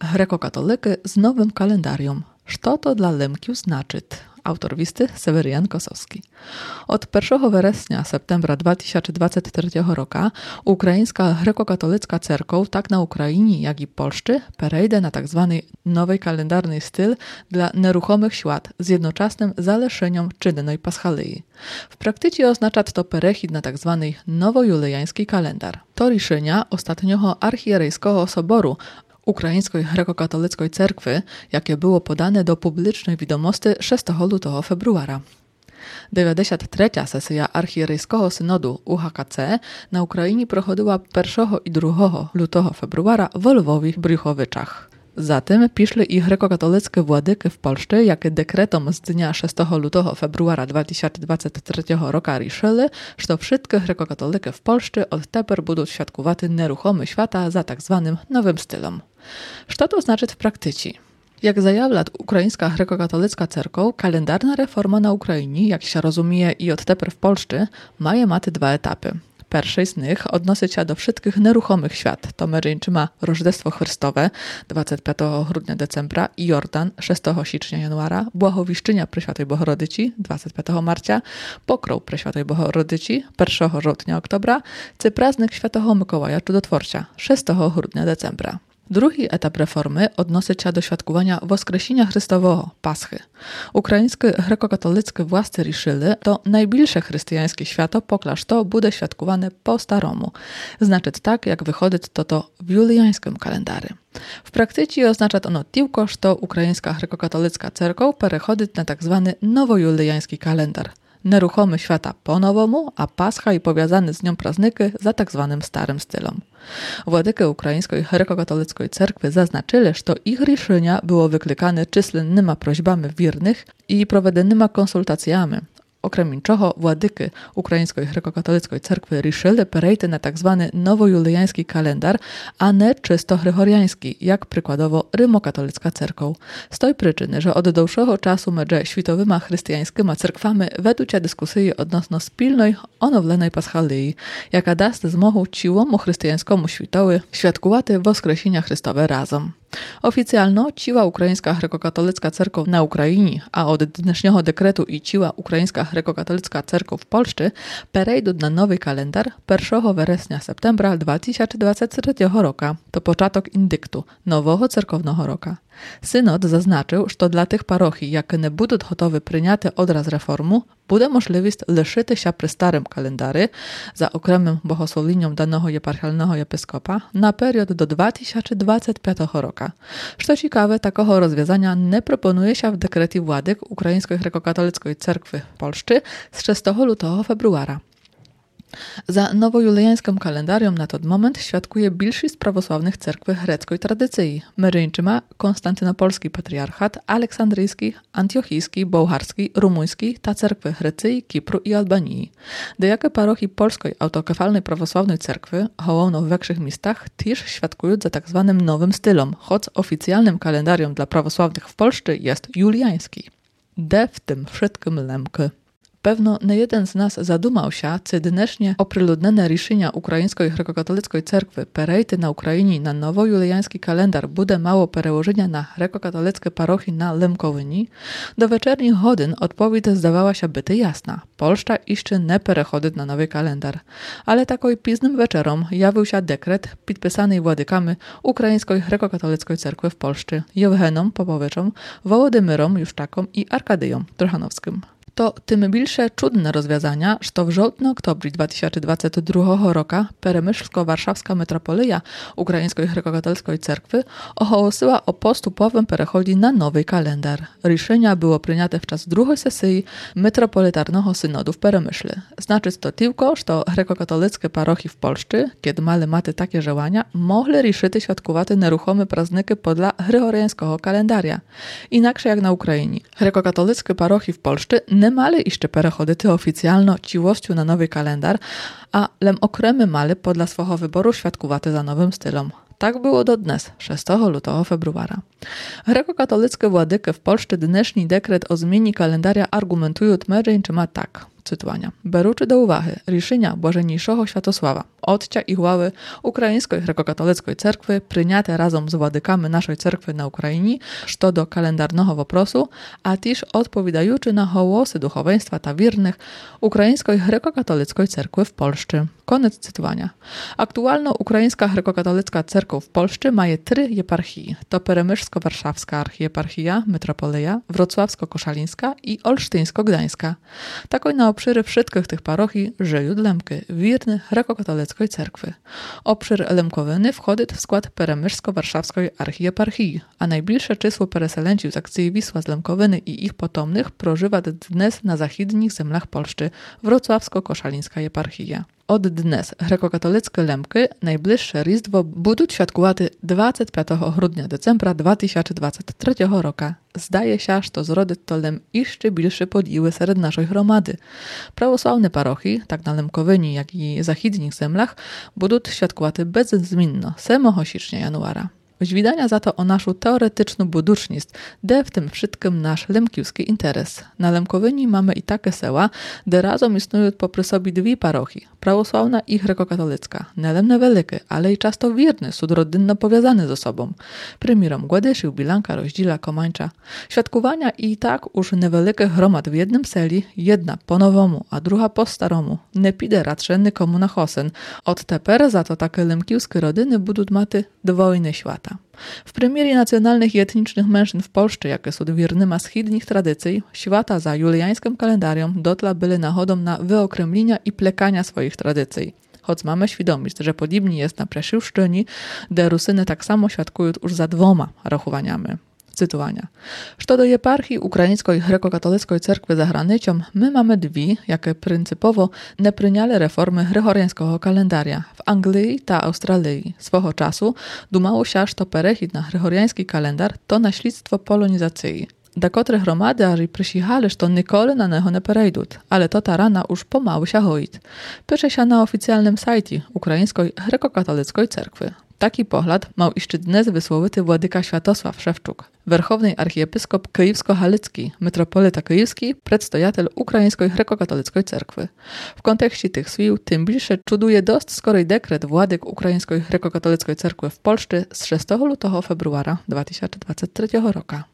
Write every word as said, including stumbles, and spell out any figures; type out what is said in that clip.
Grekokatoliki z nowym kalendarium. Što to dla Lemkiu znaczyt? Autor listy Seweryjan Kosowski. Od pierwszego września septembra dwa tysiące dwudziestego trzeciego roku ukraińska grekokatolicka cerkow tak na Ukrainie, jak i Polsce przejdzie na tak zwany nowy kalendarny styl dla nieruchomych świat z jednoczesnym zaleszeniem czynnej paschalii. W praktyce oznacza to przechód na tak zwany nowojulijański kalendar. To решення ostatniego archierejskiego soboru Ukraińskiej grekokatolickiej cerkwy, jakie było podane do publicznej wiadomości szóstego lutego februara. dziewięćdziesiąta trzecia sesja archierejskiego synodu U H K C na Ukrainie prochodziła pierwszego i drugiego lutego februara w Lwowie Brychowyczach. Zatem piszli i grekokatolickie władyki w Polsce, jakie dekretom z dnia szóstego lutego februara dwa tysiące dwudziestego trzeciego roku решили, że wszystkie grekokatoliki w Polsce od teper będą świadkować nieruchomy świata za tak zwanym nowym stylem. Co to znaczy w praktyce? Jak zajawia ukraińska grekokatolicka cerkow, kalendarna reforma na Ukrainie, jak się rozumie i od teper w Polsce, ma mać dwa etapy. Pierwszy z nich odnosi się do wszystkich nieruchomych świat. To ma Rożdestwo Chrystowe dwudziestego piątego grudnia decembra i Jordan szóstego stycznia januara, Błahowiszczynia Preświatej Bohorodyci dwudziestego piątego marca, Pokrów Preświatej Bohorodyci pierwszego żołtnia oktobra, czy praznik Świętego Mikołaja Czudotworcia szóstego grudnia decembra. Drugi etap reformy odnosi się do świadkowania Woskresenia Chrystowego, Paschy. Ukraińskie grekokatolickie władze решили, to najbliższe chrześcijańskie święto poklaż to będzie świadkowane po staromu. Znaczy tak, jak wychodzi to to w julijańskim kalendarzu. W praktyce oznacza ono tylko, że ukraińska grekokatolicka cerkow przechodzi na tak zwany nowojulijański kalendar. Nieruchomy świata po nowemu, a Pascha i powiązane z nią prazniki za tak zwanym starym stylem. Władyki ukraińskiej grekokatolickiej cerkwy zaznaczyli, że ich решenia było wyklikane czyslennymi prośbami wiernych i prowadzonymi konsultacjami. Okrem czego władyki ukraińskiej grekokatolickiej cerkwy решили przejść na tak zwany nowojulijański kalendar, a nie czysto gregoriański, jak przykładowo rymokatolicka cerkow. Z tej przyczyny, że od dłuższego czasu między światowymi chrześcijańskimi cerkwami ведуть się dyskusje odnośnie spilnej, onowlenej paschalii, jaka daсть zmogą ciłому chrześcijańskiemu światowi świadkować Woskresenia Chrystowe razem. Oficjalno ciła ukraińska grekokatolicka cerkow na Ukrainie, a od dnešního dekretu i ciła ukraińska grekokatolicka cerkow w Polsce przejdą na nowy kalendar pierwszego września septembra dwa tysiące dwudziestego trzeciego roku. To początek indyktu, nowego cerkownego roku. Synod zaznaczył, że dla tych parochii, jakie nie będą gotowe przyjąć odraz reformu, będzie możliwość leszyty się przy starym kalendarze za okremem błogosławieniem danego eparchialnego episkopa na period do dwa tysiące dwudziestego piątego roku. Co ciekawe, takiego rozwiązania nie proponuje się w dekrecie władyk Ukraińskiej grekokatolickiej cerkwy w Polsce z szóstego lutego februara. Za nowojulijańskim kalendarium na ten moment świadkuje większość prawosławnych cerkwi greckiej tradycji. Meryńczyma konstantynopolski patriarchat, aleksandryjski, antiochijski, bułgarski, rumuński, ta cerkwy Grecji, Kipru i Albanii. Dejakie parochii polskiej autokefalnej prawosławnej cerkwy, hołowno w większych miastach, też świadkują za tak zwanym nowym stylem, choć oficjalnym kalendarium dla prawosławnych w Polsce jest julijański. De w tym wszystkim lemky. Pewno nie jeden z nas zadumał się, czy dneśnie opriludnione решenia ukraińskiej grekokatolickiej cerkwy przejść na Ukrainie na nowojulijański kalendar będzie mało przełożenia na grekokatolickie parochie na Lemkowyni. Do wieczornych godzin odpowiedź zdawała się być jasna. Polska jeszcze nie przechodzi na nowy kalendar. Ale takoy późnym wieczorom jawił się dekret podpisany władykami ukraińskiej grekokatolickiej cerkwy w Polsce, Jewgenom Popowiczem, Wołodymyrem Juszczakom i Arkadyją Trochanowskim. To tym większe czudne rozwiązania, że w żołtnym oktobru dwa tysiące dwudziestego drugiego roku Peremyszlsko-Warszawska Metropolia Ukraińskiej grekokatolickiej cerkwy ogłosiła o postupowym przechodzie na nowy kalendar. Решenia było przyjęte w czas drugiej sesji metropolitarnego synodu w Peremyślu. Znaczy to tylko, że grekokatolickie parochie w Polsce, kiedy mali maty takie działania, mogli решить świadkować nieruchome prazniki podla gregoriańskiego kalendaria. Inaksze jak na Ukrainie. Grekokatolickie parochie w Polsce nie mali jeszcze przechodzić oficjalno ciłością na nowy kalendar, a lem okremy mali podla swojego wyboru świadkować za nowym stylem. Tak było do dnes, szóstego lutego februara. Grekokatolickie władyki w Polsce dnešní dekret o zmianie kalendaria argumentują tmerzeń czy ma tak. Cytowania. Беручи до уваги рішення Блаженнішого Святослава, отця і глави Української греко-католицької церкви, прийняте разом з владиками нашої церкви на Україні щодо календарного вопросу, а тіж відповідаючи на голоси духовенства та вірних Української греко-католицької церкви в Польщі. Koniec cytowania. Aktualno Ukraińska Grekokatolicka Cerkiew w Polsce ma trzy єпархії. To Peremyszsko-Warszawska Archieparchia, Metropolia, Wrocławsko-Koszalińska i Olsztyńsko-Gdańska. Takoj na obszyry wszystkich tych parochii żyją Lemki, wierny Grekokatolickiej Cerkwy. Obszar Lemkowyny wchodzi w skład Peremyszko-Warszawskiej Archieparchii, a najbliższe czysło pereselęci z akcji Wisła z Lemkowyny i ich potomnych prożywa dnes na zachідnych zemlach Polszczy, Wrocławsko-Koszalińska Eparchia. Od dnes grekokatolickie Lemki najbliższe Rіздво будуть świadkować dwudziestego piątego grudnia decembra dwa tysiące dwudziestego trzeciego roku. Zdaje się, że zrody to Lem jeszcze bliższe podjęły wśród naszej gromady. Prawosławne parochii, tak na Lemkowyni, jak i zachідnych zemlach, będą świadkować bezzmienno samego sierpnia januara. Widania za to o naszą teoretyczną buduczność, de w tym wszystkim nasz lemkiewski interes. Na Lemkowyni mamy i takie seła, gdzie razem istnieją poprzez sobie dwie parochii, prawosławna i grekokatolicka. Nelemne wielkie, ale i często wierne, są rodzinno powiązane ze sobą. Prymirom Gładyszył, Bilanka, Rozdzila, Komańcza. Świadkowania i tak już niewielkich gromad w jednym seli, jedna po nowemu, a druga po staromu. Nie pide raczej nikomu na hosen. Od teper za to takie lemkiewskie rodziny będą maty dwojne świata. W premierie nacjonalnych i etnicznych mężczyzn w Polsce, jakie są wiernymi schidnich tradycji, świata za juliańskim kalendarium dotla byli nachodą na wyokremlenia i plekania swoich tradycji. Choć mamy świadomość, że podobnie jest na Przesiłszczyni, gdzie Rusyny tak samo świadkują już za dwoma rachowaniami. Cytowania. Co do eparchii Ukraińskiej Grekokatolickiej Cerkwy za granicą, my mamy dwie, jakie pryncypowo nie przyjęły reformy gregoriańskiego kalendaria w Anglii ta Australii. Swego czasu dumało się, że perechid na gregoriański kalendar to naśledztwo polonizacji. Do których gromady aż i przysichali, że to nikoли na niego nie perejdą, ale to ta rana już pomału się hoit. Pisze się na oficjalnym sajcie Ukraińskiej Grekokatolickiej Cerkwy. Taki pogląd miał jeszcze dnes wysłowity władyka Światosław Szewczuk, werchowny archiepiskop kijowsko-halicki, metropolita kijowski, przedstojatel Ukraińskiej Grekokatolickiej Cerkwy. W kontekście tych słów tym bliższe czuduje dość skory dekret władyk Ukraińskiej Grekokatolickiej Cerkwy w Polsce z szóstego lutego februara dwa tysiące dwudziestego trzeciego roku.